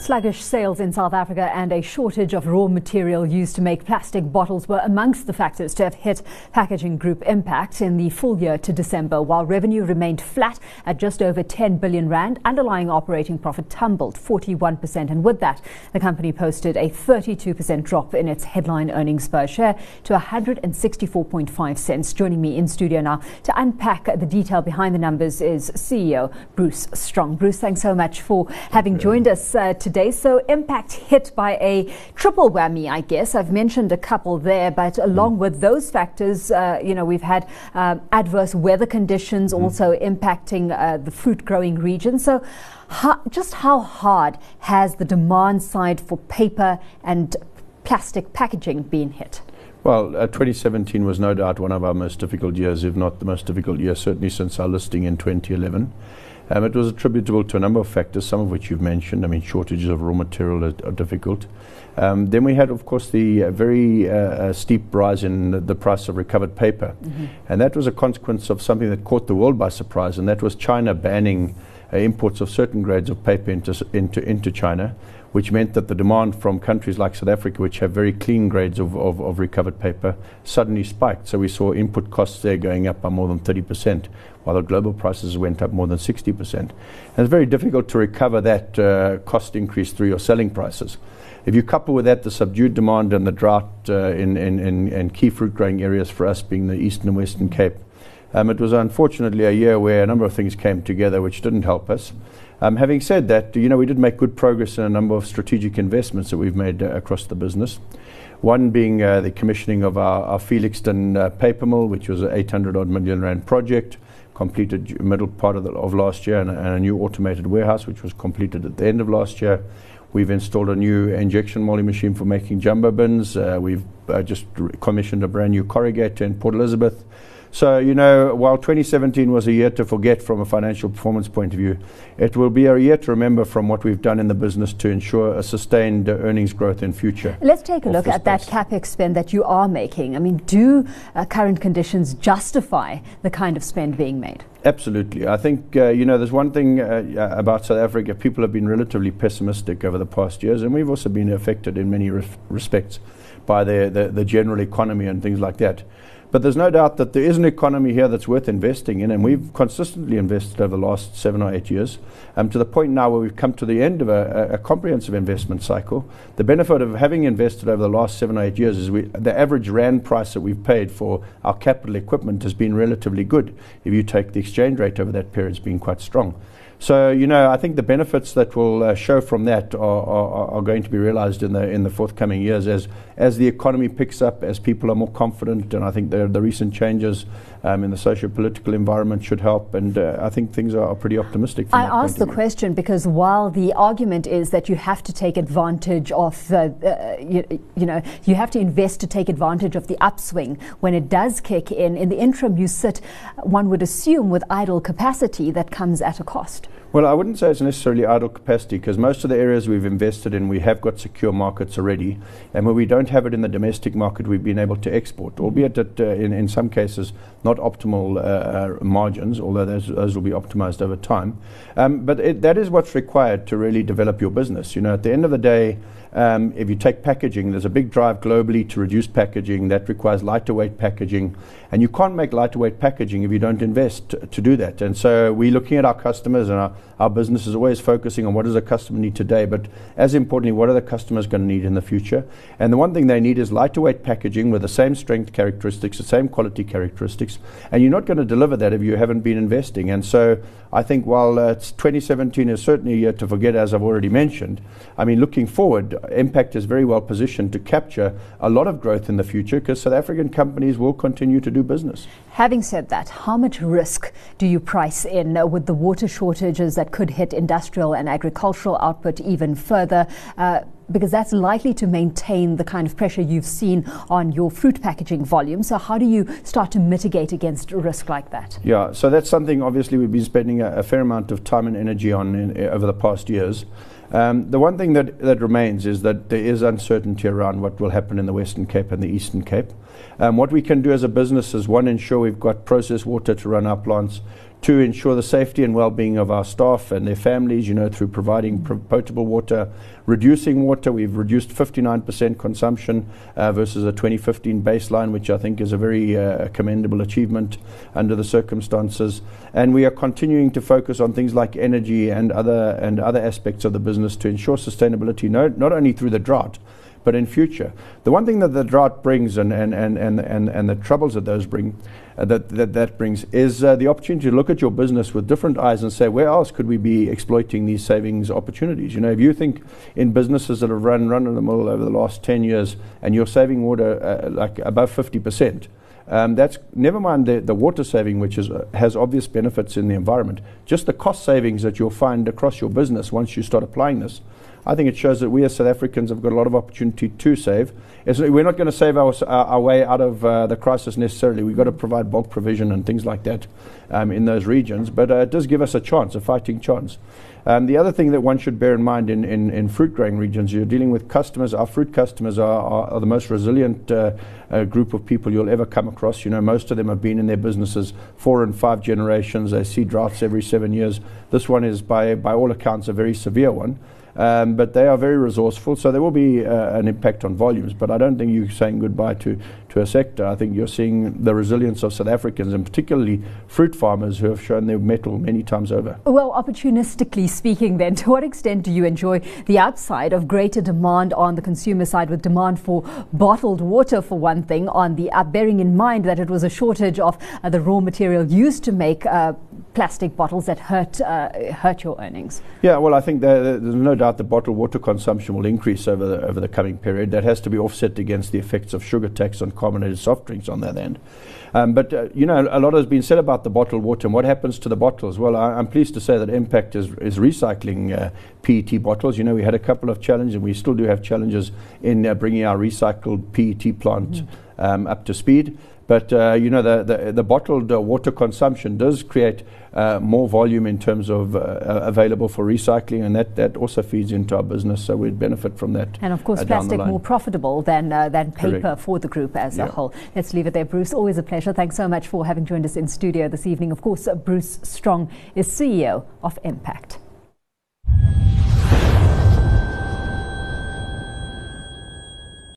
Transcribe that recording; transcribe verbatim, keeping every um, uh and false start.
Sluggish sales in South Africa and a shortage of raw material used to make plastic bottles were amongst the factors to have hit Packaging Group Impact in the full year to December. While revenue remained flat at just over ten billion rand, underlying operating profit tumbled forty-one percent, and with that, the company posted a thirty-two percent drop in its headline earnings per share to one hundred sixty-four point five cents. Joining me in studio now to unpack the detail behind the numbers is C E O Bruce Strong. Bruce, thanks so much for having joined us uh, today. So Impact hit by a triple whammy, I guess. I've mentioned a couple there, but along mm. with those factors, uh, you know, we've had uh, adverse weather conditions mm. also impacting uh, the fruit growing region. So how, just how hard has the demand side for paper and plastic packaging been hit? Well, uh, twenty seventeen was no doubt one of our most difficult years, if not the most difficult year, certainly since our listing in twenty eleven. Um, it was attributable to a number of factors, some of which you've mentioned. I mean, shortages of raw material are, are difficult. Um, then we had, of course, the uh, very uh, uh, steep rise in the, the price of recovered paper. Mm-hmm. And that was a consequence of something that caught the world by surprise, and that was China banning uh, imports of certain grades of paper into, into, into China, which meant that the demand from countries like South Africa, which have very clean grades of, of, of recovered paper, suddenly spiked. So we saw input costs there going up by more than thirty percent, while the global prices went up more than sixty percent. And it's very difficult to recover that uh, cost increase through your selling prices. If you couple with that the subdued demand and the drought uh, in, in, in, in key fruit growing areas for us being the Eastern and Western Cape, um, it was unfortunately a year where a number of things came together which didn't help us. Um, having said that, you know, we did make good progress in a number of strategic investments that we've made uh, across the business. One being uh, the commissioning of our, our Felixton uh, paper mill, which was an eight hundred odd million rand project, completed middle part of, the, of last year, and a, and a new automated warehouse, which was completed at the end of last year. We've installed a new injection molding machine for making jumbo bins. Uh, we've uh, just commissioned a brand new corrugator in Port Elizabeth. So, you know, while twenty seventeen was a year to forget from a financial performance point of view, it will be a year to remember from what we've done in the business to ensure a sustained uh, earnings growth in future. Let's take a look at that capex spend that you are making. I mean, do uh, current conditions justify the kind of spend being made? Absolutely. I think, uh, you know, there's one thing uh, uh, about South Africa. People have been relatively pessimistic over the past years, and we've also been affected in many res- respects by the, the, the general economy and things like that. But there's no doubt that there is an economy here that's worth investing in, and we've consistently invested over the last seven or eight years, um, to the point now where we've come to the end of a, a, a comprehensive investment cycle. The benefit of having invested over the last seven or eight years is we, the average rand price that we've paid for our capital equipment has been relatively good. If you take the exchange rate over that period, it's been quite strong. So, you know, I think the benefits that will uh, show from that are, are, are going to be realized in the in the forthcoming years as as the economy picks up, as people are more confident, and I think the, the recent changes um, in the socio-political environment should help, and uh, I think things are, are pretty optimistic. I asked the question because while the argument is that you have to take advantage of the, uh, you, you know, you have to invest to take advantage of the upswing when it does kick in, in the interim you sit, one would assume, with idle capacity that comes at a cost. Well, I wouldn't say it's necessarily idle capacity, because most of the areas we've invested in, we have got secure markets already, and where we don't have it in the domestic market, we've been able to export, albeit that uh, in, in some cases not optimal uh, uh, margins, although those, those will be optimized over time. Um, but it, that is what's required to really develop your business. You know, at the end of the day, Um, if you take packaging, there's a big drive globally to reduce packaging. That requires lighter weight packaging, and you can't make lighter weight packaging if you don't invest to, to do that. And so we're looking at our customers, and our, our business is always focusing on what does a customer need today, but as importantly, what are the customers going to need in the future? And the one thing they need is lighter weight packaging with the same strength characteristics, the same quality characteristics, and you're not going to deliver that if you haven't been investing. And so I think while uh, twenty seventeen is certainly a year to forget, as I've already mentioned, I mean, looking forward, Impact is very well positioned to capture a lot of growth in the future, because South African companies will continue to do business. Having said that, how much risk do you price in uh, with the water shortages that could hit industrial and agricultural output even further? Uh, because that's likely to maintain the kind of pressure you've seen on your fruit packaging volume. So how do you start to mitigate against a risk like that? Yeah, so that's something obviously we've been spending a, a fair amount of time and energy on in, uh, over the past years. Um, the one thing that, that remains is that there is uncertainty around what will happen in the Western Cape and the Eastern Cape. Um, what we can do as a business is, one, ensure we've got processed water to run our plants. to ensure the safety and well-being of our staff and their families, you know, through providing pr- potable water, reducing water. We've reduced fifty-nine percent consumption uh, versus a twenty fifteen baseline, which I think is a very uh, commendable achievement under the circumstances. And we are continuing to focus on things like energy and other and other aspects of the business to ensure sustainability, no, not only through the drought, but in future. The one thing that the drought brings and, and, and, and, and, and the troubles that those bring, uh, that, that that brings, is uh, the opportunity to look at your business with different eyes and say, where else could we be exploiting these savings opportunities? You know, if you think in businesses that have run run in the mill over the last ten years and you're saving water uh, like above fifty percent, Um, that's never mind the, the water saving, which is, uh, has obvious benefits in the environment. Just the cost savings that you'll find across your business once you start applying this. I think it shows that we as South Africans have got a lot of opportunity to save. It's, we're not going to save our, our, our way out of uh, the crisis necessarily. We've got to provide bulk provision and things like that um, in those regions. But uh, it does give us a chance, a fighting chance. Um, the other thing that one should bear in mind in, in, in fruit growing regions, you're dealing with customers. Our fruit customers are, are, are the most resilient uh, uh, group of people you'll ever come across. You know, most of them have been in their businesses four and five generations. They see droughts every seven years. This one is, by, by all accounts, a very severe one. Um, but they are very resourceful, so there will be uh, an impact on volumes. But I don't think you're saying goodbye to, to a sector. I think you're seeing the resilience of South Africans, and particularly fruit farmers who have shown their mettle many times over. Well, opportunistically speaking then, to what extent do you enjoy the upside of greater demand on the consumer side, with demand for bottled water for one thing, on the uh, bearing in mind that it was a shortage of uh, the raw material used to make uh, plastic bottles that hurt uh, hurt your earnings? Yeah, well, I think there, there's no doubt that bottled water consumption will increase over the, over the coming period. That has to be offset against the effects of sugar tax on carbonated soft drinks on that end. Um, but, uh, you know, a lot has been said about the bottled water and what happens to the bottles. Well, I, I'm pleased to say that Impact is, is recycling uh, P E T bottles. You know, we had a couple of challenges, and we still do have challenges in uh, bringing our recycled P E T plant mm. um, up to speed. But, uh, you know, the, the, the bottled uh, water consumption does create uh, more volume in terms of uh, uh, available for recycling, and that, that also feeds into our business, so we'd benefit from that. And, of course, uh, plastic more profitable than, uh, than paper Correct. for the group as yeah. a whole. Let's leave it there, Bruce. Always a pleasure. Thanks so much for having joined us in studio this evening. Of course, uh, Bruce Strong is C E O of Impact.